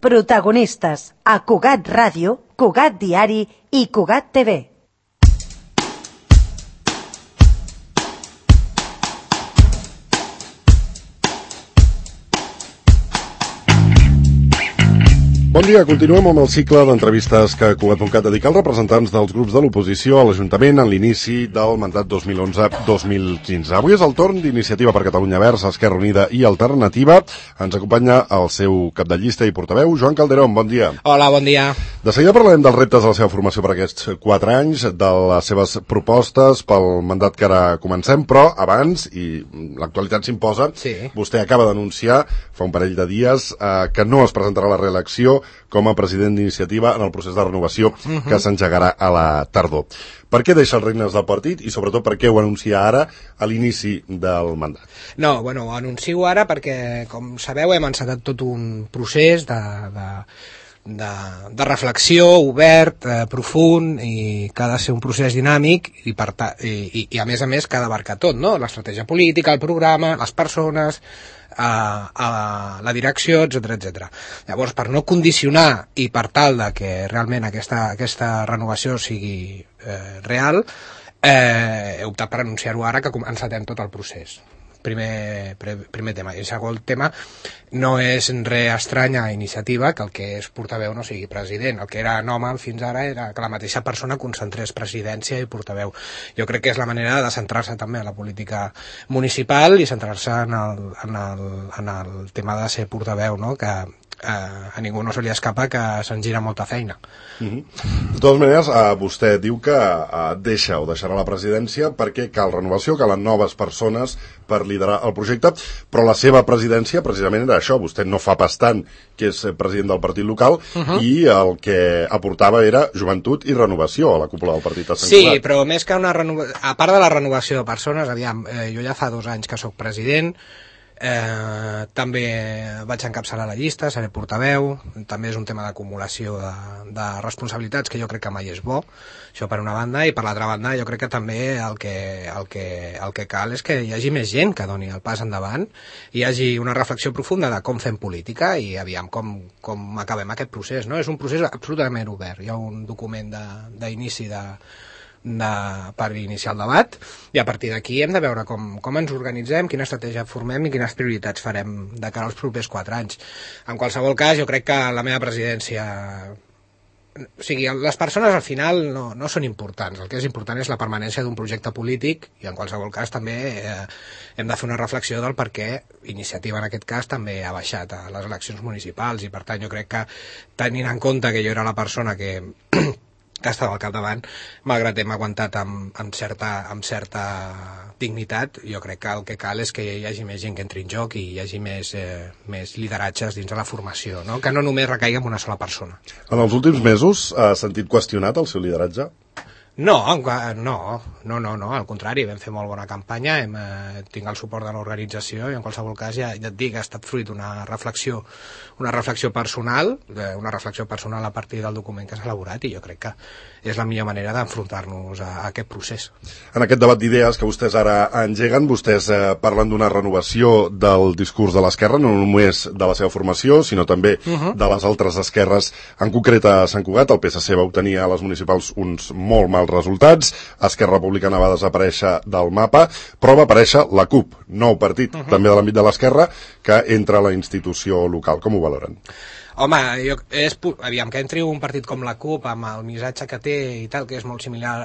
Protagonistes a Cugat Ràdio, Cugat Diari i Cugat TV. Bon dia, continuem amb el cicle d'entrevistes que Cugat.cat dedica als representants dels grups de l'oposició a l'Ajuntament en l'inici del mandat 2011-2015. Avui és el torn d'Iniciativa per Catalunya Verds, Esquerra Unida i Alternativa. Ens acompanya el seu cap de llista i portaveu, Joan Calderón. Bon dia. Hola, bon dia. De seguida parlarem dels reptes de la seva formació per aquests 4 anys, de les seves propostes pel mandat que ara comencem, però abans, i l'actualitat s'imposa, vostè acaba d'anunciar fa un parell de dies que no es presentarà a la reelecció com a president d'Iniciativa en el procés de renovació que s'engegarà a la tardor. Per què deixa els regnes del partit i sobretot per què ho anuncia ara a l'inici del mandat? No, bueno, ho anuncio ara perquè, com sabeu, hem encetat tot un procés de reflexió obert, profund, i que ha de ser un procés dinàmic i a més que ha d'abarcar tot, no? L'estratègia política, el programa, les persones, a la direcció, etc. Llavors, per no condicionar i per tal de que realment aquesta renovació sigui real, he optat per anunciar-ho ara que encetem tot el procés. Primer tema. I el segon tema, no és res estrany a Iniciativa que el que és portaveu no sigui president. El que era anòmal fins ara era que la mateixa persona concentrés presidència i portaveu. Jo crec que és la manera de centrar-se també en la política municipal i centrar-se en el tema de ser portaveu, no? Que a ningú no se li escapa que se'n gira molta feina. De totes maneres, vostè diu que deixarà la presidència perquè cal renovació, calen noves persones per liderar el projecte, però la seva presidència precisament era això. Vostè no fa pas tant que és president del partit local i el que aportava era joventut i renovació a la cúpula del partit de Sant Cugat. Sí, però més que una renovació, a part de la renovació de persones, aviam, jo ja fa 2 anys que sóc president, també vaig encapçalar la llista, seré portaveu, també és un tema d'acumulació de responsabilitats que jo crec que mai és bo, això per una banda, i per l'altra banda jo crec que també el que cal és que hi hagi més gent que doni el pas endavant, hi hagi una reflexió profunda de com fem política i aviam com acabem aquest procés, no? És un procés absolutament obert, hi ha un document d'inici per iniciar el debat i a partir d'aquí hem de veure com ens organitzem, quina estratègia formem i quines prioritats farem de cara als propers 4 anys. En qualsevol cas, jo crec que la meva presidència, o sigui, les persones al final no són importants, el que és important és la permanència d'un projecte polític i en qualsevol cas també hem de fer una reflexió del per què Iniciativa en aquest cas també ha baixat a les eleccions municipals i per tant jo crec que tenint en compte que jo era la persona que estava al capdavant, malgrat hem aguantat amb certa dignitat, jo crec que el que cal és que hi hagi més gent que entri en joc i hi hagi més lideratges dins de la formació, no? Que no només recaigui en una sola persona. En els últims mesos ha sentit qüestionat el seu lideratge? No, al contrari, vam fer molt bona campanya, tinc el suport de l'organització i en qualsevol cas ja et dic, ha estat fruit d'una reflexió personal, a partir del document que s'ha elaborat i jo crec que és la millor manera d'enfrontar-nos a aquest procés. En aquest debat d'idees que vostès ara engeguen, vostès parlen d'una renovació del discurs de l'esquerra, no només de la seva formació, sinó també de les altres esquerres, en concret a Sant Cugat. El PSC va obtenir a les municipals uns molt mals resultats, Esquerra Republicana va desaparèixer del mapa, però va aparèixer la CUP, nou partit, també de l'àmbit de l'esquerra, que entra a la institució local. Com ho valoren? Home, aviam, que entri un partit com la CUP amb el missatge que té i tal, que és molt similar,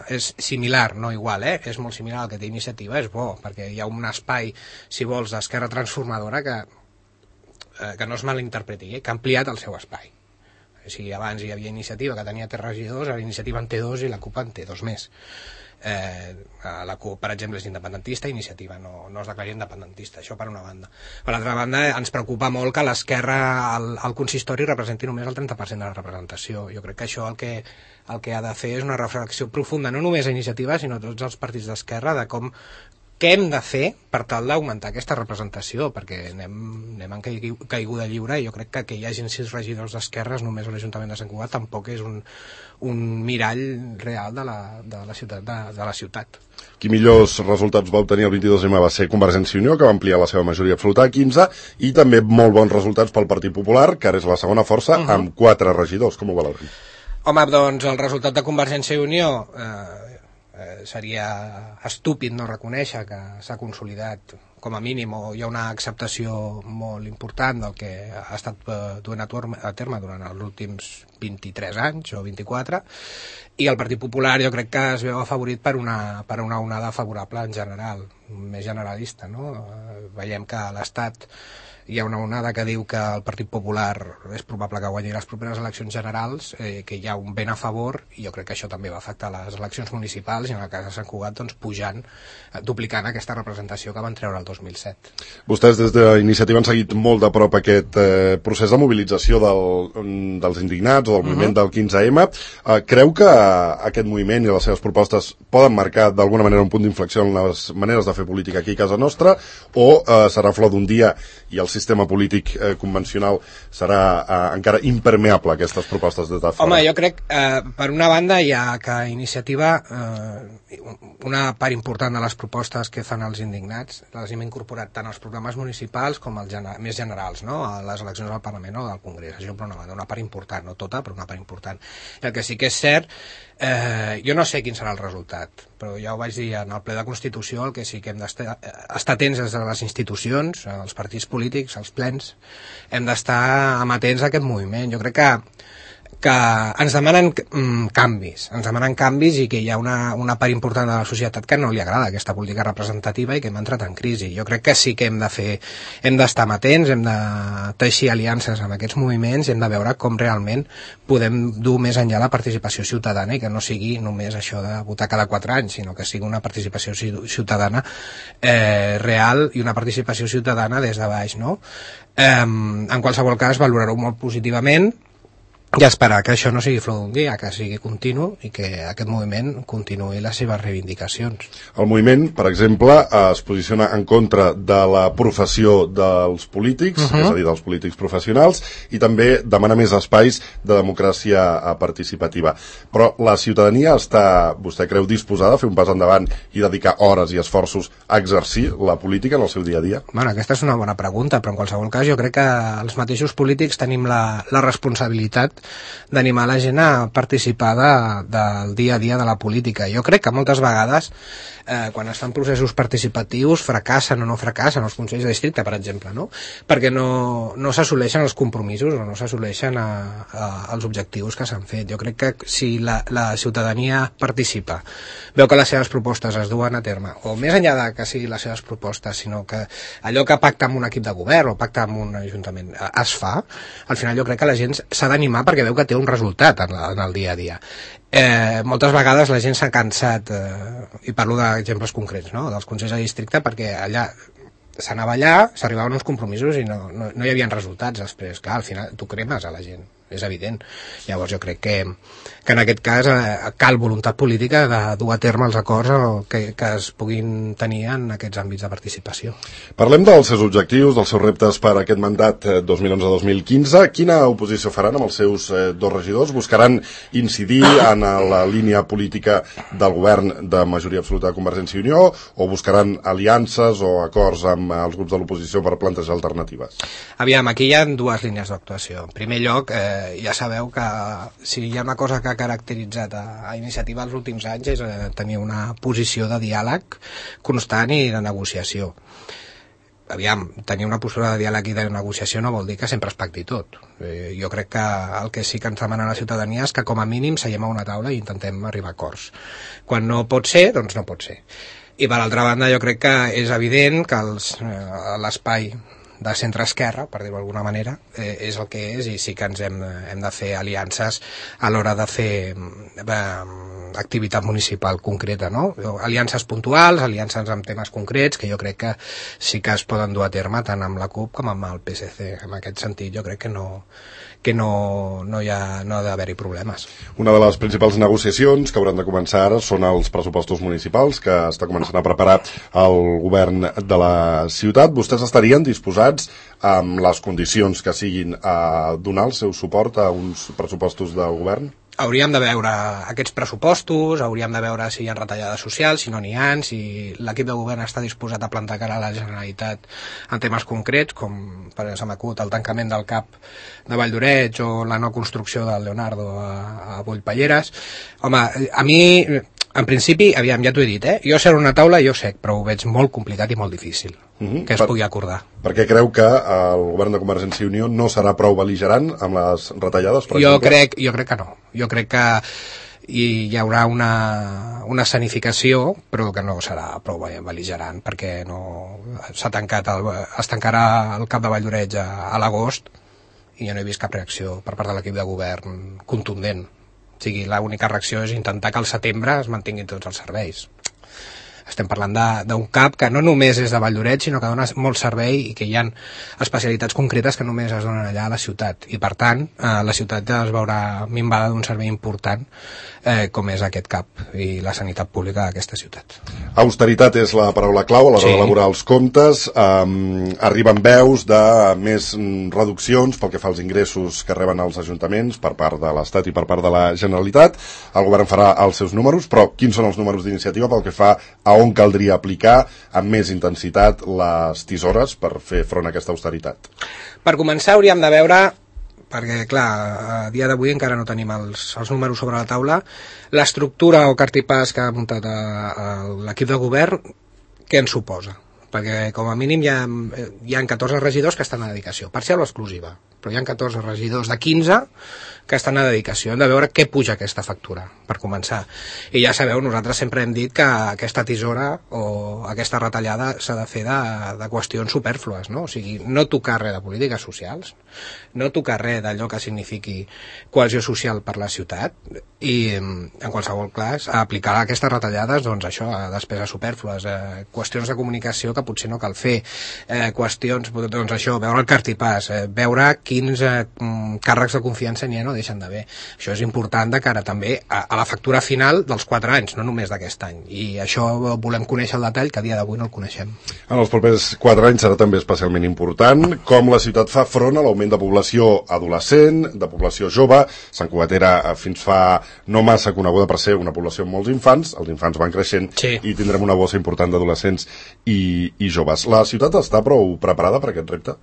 no igual, és molt similar al que té Iniciativa, és bo, perquè hi ha un espai, si vols, d'esquerra transformadora que no es malinterpreti, que ha ampliat el seu espai. O sigui, abans hi havia Iniciativa que tenia 3 regidors, ara Iniciativa en té 2 i la CUP en té 2 més. La CUP, per exemple, és independentista, Iniciativa no es declara independentista, això per una banda. Per l'altra banda, ens preocupa molt que l'esquerra al consistori representi només el 30% de la representació. Jo crec que això el que ha de fer és una reflexió profunda, no només a Iniciativa, sinó a tots els partits d'esquerra, de com què hem de fer per tal d'augmentar aquesta representació, perquè anem en caiguda lliure, i jo crec que hi hagin 6 regidors d'esquerres només a l'Ajuntament de Sant Cugat tampoc és un mirall real de la ciutat. Qui millors resultats va obtenir el 22M va ser Convergència i Unió, que va ampliar la seva majoria absoluta a 15, i també molt bons resultats pel Partit Popular, que ara és la segona força, amb 4 regidors. Com ho valorem? Home, doncs el resultat de Convergència i Unió seria estúpid no reconèixer que s'ha consolidat com a mínim, o hi ha una acceptació molt important del que ha estat duent a terme durant els últims 23 anys o 24, i el Partit Popular jo crec que es veu afavorit per una onada favorable en general, més generalista, no? Veiem que a l'Estat hi ha una onada que diu que el Partit Popular és probable que guanyi les properes eleccions generals, que hi ha un vent a favor, i jo crec que això també va afectar les eleccions municipals, i en el cas de Sant Cugat, doncs, pujant, duplicant aquesta representació que van treure el 2007. Vostès des d'Iniciativa han seguit molt de prop aquest procés de mobilització dels indignats o del moviment del 15M. Creu que aquest moviment i les seves propostes poden marcar d'alguna manera un punt d'inflexió en les maneres de fer política aquí a casa nostra, o serà flor d'un dia i el sistema polític convencional serà encara impermeable a aquestes propostes de fora? Home, jo crec, per una banda, hi ha que Iniciativa, una part important de les propostes que fan els indignats, les hem incorporat tant als programes municipals com als més generals, no? A les eleccions al Parlament o del Congrés. Això per una banda, una part important, no tota, però una part important. El que sí que és cert, jo no sé quin serà el resultat, però ja ho vaig dir en el ple de Constitució, el que sí que hem d'estar atents des de les institucions, els partits polítics, els plens, hem d'estar amatents a aquest moviment. Jo crec que ens demanen canvis i que hi ha una part important de la societat que no li agrada aquesta política representativa i que hem entrat en crisi. Jo crec que sí que hem d'estar amatents, hem de teixir aliances amb aquests moviments i hem de veure com realment podem dur més enllà la participació ciutadana i que no sigui només això de votar cada 4 anys, sinó que sigui una participació ciutadana real i una participació ciutadana des de baix, no? En qualsevol cas, valorarho molt positivament i esperar que això no sigui flor d'un dia, que sigui continu i que aquest moviment continuï les seves reivindicacions. El moviment, per exemple, es posiciona en contra de la professió dels polítics, és a dir, dels polítics professionals, i també demana més espais de democràcia participativa. Però la ciutadania està, vostè creu, disposada a fer un pas endavant i dedicar hores i esforços a exercir la política en el seu dia a dia? Bueno, aquesta és una bona pregunta, però en qualsevol cas jo crec que els mateixos polítics tenim la responsabilitat d'animar la gent a participar del dia a dia de la política. Jo crec que moltes vegades quan es fan processos participatius fracassen o no fracassen els consells de districte, per exemple, no? Perquè no s'assoleixen els compromisos o no s'assoleixen els objectius que s'han fet. Jo crec que si la ciutadania participa, veu que les seves propostes es duen a terme, o més enllà de que siguin les seves propostes, sinó que allò que pacta amb un equip de govern o pacta amb un ajuntament es fa, al final jo crec que la gent s'ha d'animar perquè veu que té un resultat en el dia a dia. Moltes vegades la gent s'ha cansat, i parlo d'exemples concrets, no? Dels consells de districte, perquè allà s'anava allà, s'arribaven uns compromisos i no hi havia resultats després. Clar, al final tu cremes a la gent, és evident. Llavors jo crec que en aquest cas cal voluntat política de dur a terme els acords que es puguin tenir en aquests àmbits de participació. Parlem dels seus objectius, dels seus reptes per aquest mandat 2011-2015. Quina oposició faran amb els seus 2 regidors? Buscaran incidir en la línia política del govern de majoria absoluta de Convergència i Unió, o buscaran aliances o acords amb els grups de l'oposició per plantejar alternatives? Aviam, aquí hi ha 2 línies d'actuació. En primer lloc, ja sabeu que si hi ha una cosa que ha caracteritzat a Iniciativa els últims anys és tenir una posició de diàleg constant i de negociació. Aviam, tenir una postura de diàleg i de negociació no vol dir que sempre es pacti tot. Jo crec que el que sí que ens demana la ciutadania és que com a mínim seiem a una taula i intentem arribar a acords. Quan no pot ser, doncs no pot ser. I per altra banda jo crec que és evident que l'espai de centre-esquerra, per dir-ho d'alguna manera, és el que és, i sí que ens hem de fer aliances a l'hora de fer activitat municipal concreta, no? Aliances puntuals, aliances amb temes concrets, que jo crec que sí que es poden dur a terme tant amb la CUP com amb el PSC. En aquest sentit jo crec que no ha d'haver-hi problemes. Una de les principals negociacions que hauran de començar ara són els pressupostos municipals que està començant a preparar el govern de la ciutat. Vostès estarien disposats, amb les condicions que siguin, a donar el seu suport a uns pressupostos del govern? Hauríem de veure aquests pressupostos, hauríem de veure si hi ha retallades socials, si no n'hi ha, si l'equip de govern està disposat a plantar cara a la Generalitat en temes concrets, com per exemple m'acut el tancament del CAP de Valldoreix o la no construcció del Leonardo a Bollpelleres. Home, a mi, en principi, aviam, ja t'ho he dit, jo ser una taula jo sé, però ho veig molt complicat i molt difícil que es pugui acordar. Per què creu que el govern de Convergència i Unió no serà prou bel·ligerant amb les retallades? Jo crec que no. Jo crec que hi haurà una escenificació, però que no serà prou bel·ligerant, perquè es tancarà el CAP de Valldoreix a l'agost i jo no he vist cap reacció per part de l'equip de govern contundent. O sigui, l'única reacció és intentar que al setembre es mantinguin tots els serveis. Estem parlant d'un CAP que no només és de Valldoreix, sinó que dona molt servei i que hi ha especialitats concretes que només es donen allà a la ciutat. I, per tant, la ciutat es veurà minvada d'un servei important com és aquest CAP i la sanitat pública d'aquesta ciutat. Austeritat és la paraula clau a l'hora d'elaborar els comptes. Arriben veus de més reduccions pel que fa als ingressos que reben els ajuntaments per part de l'Estat i per part de la Generalitat. El govern farà els seus números, però quins són els números d'iniciativa pel que fa a on caldria aplicar amb més intensitat les tisores per fer front a aquesta austeritat? Per començar hauríem de veure, perquè clar, a dia d'avui encara no tenim els números sobre la taula, l'estructura o cartipàs que ha muntat l'equip de govern, què ens suposa? Perquè com a mínim hi ha 14 regidors que estan a dedicació, parcial o exclusiva, però hi ha 14 regidors de 15 que estan a dedicació. Hem de veure què puja aquesta factura, per començar. I ja sabeu, nosaltres sempre hem dit que aquesta tisora o aquesta retallada s'ha de fer de qüestions superflues, no? O sigui, no tocar res de polítiques socials, no tocar res d'allò que signifiqui cohesió social per la ciutat i, en qualsevol cas, aplicar aquestes retallades, doncs això, a despeses superflues, qüestions de comunicació que potser no cal fer, qüestions, doncs això, veure el cartipàs, veure quins càrrecs de confiança n'hi ha, no deixen d'haver. Això és important de cara també a la factura final dels 4 anys, no només d'aquest any. I això volem conèixer el detall, que a dia d'avui no el coneixem. En els propers 4 anys serà també especialment important com la ciutat fa front a l'augment de població adolescent, de població jove. Sant Cugat era fins fa no massa coneguda per ser una població amb molts infants. Els infants van creixent i tindrem una bossa important d'adolescents i joves. La ciutat està prou preparada per aquest repte?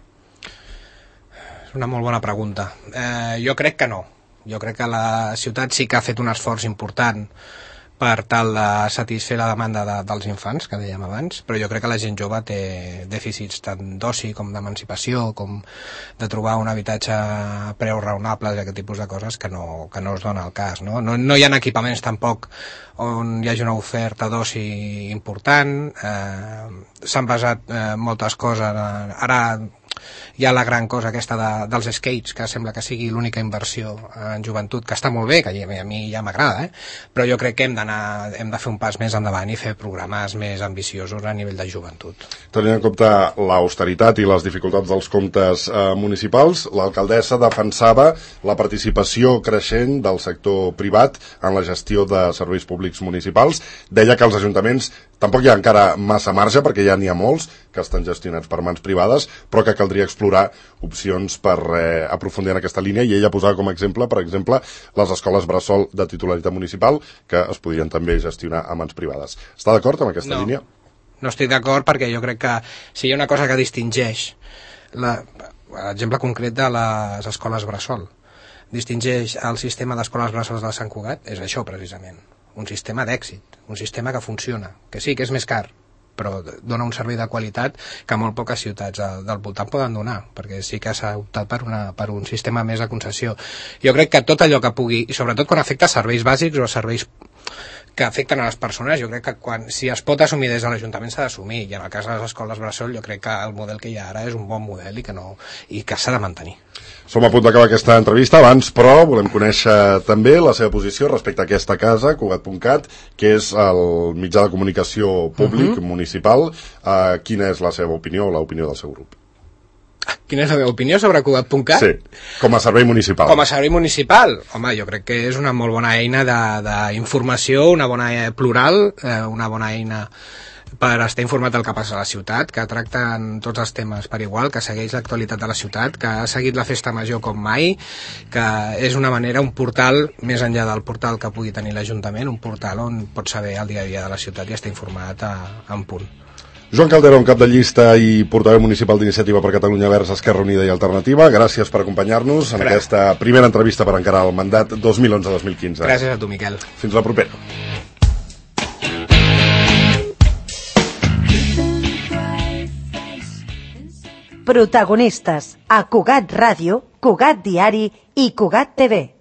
Una molt bona pregunta. Jo crec que no. Jo crec que la ciutat sí que ha fet un esforç important per tal de satisfer la demanda dels infants, que dèiem abans, però jo crec que la gent jove té dèficits tant d'oci com d'emancipació, com de trobar un habitatge a preus raonables i aquest tipus de coses que no es dona el cas. No hi ha equipaments tampoc on hi hagi una oferta d'oci important, s'han basat moltes coses, ara hi ha la gran cosa aquesta dels skates, que sembla que sigui l'única inversió en joventut, que està molt bé, que a mi ja m'agrada, però jo crec que hem de fer un pas més endavant i fer programes més ambiciosos a nivell de joventut. Tenint en compte l'austeritat i les dificultats dels comptes municipals, l'alcaldessa defensava la participació creixent del sector privat en la gestió de serveis públics municipals. Deia que els ajuntaments tampoc hi ha encara massa marge, perquè ja n'hi ha molts que estan gestionats per mans privades, però que caldria explorar opcions per aprofundir en aquesta línia, i ella posava com a exemple, per exemple, les escoles bressol de titularitat municipal, que es podrien també gestionar a mans privades. Està d'acord amb aquesta línia? No estic d'acord, perquè jo crec que si hi ha una cosa que distingeix l'exemple concret de les escoles bressol, distingeix el sistema d'escoles bressols de Sant Cugat, és això precisament, un sistema d'èxit, un sistema que funciona, que sí, que és més car, però dona un servei de qualitat que molt poques ciutats del voltant poden donar, perquè sí que s'ha optat per un sistema més de concessió. Jo crec que tot allò que pugui, i sobretot quan afecta serveis bàsics o serveis que afecten a les persones. Jo crec que si es pot assumir des de l'Ajuntament s'ha d'assumir, i en el cas de les escoles bressol jo crec que el model que hi ha ara és un bon model i que s'ha de mantenir. Som a punt d'acabar aquesta entrevista, abans però volem conèixer també la seva posició respecte a aquesta casa, Cugat.cat, que és el mitjà de comunicació públic municipal. Quina és la seva opinió o l'opinió del seu grup? Quina és la meva opinió sobre Cugat.cat? Sí, com a servei municipal. Com a servei municipal? Home, jo crec que és una molt bona eina d'informació, una bona plural, una bona eina per estar informat del que passa a la ciutat, que tracten tots els temes per igual, que segueix l'actualitat de la ciutat, que ha seguit la festa major com mai, que és una manera, un portal, més enllà del portal que pugui tenir l'Ajuntament, un portal on pots saber el dia a dia de la ciutat i estar informat en punt. Joan Calderón, cap de llista i portaveu municipal d'Iniciativa per Catalunya Verds, Esquerra Unida i Alternativa, gràcies per acompanyar-nos en aquesta primera entrevista per encarar el mandat 2011-2015. Gràcies a tu, Miquel. Fins la propera. Protagonistes a Cugat Ràdio, Cugat Diari i Cugat TV.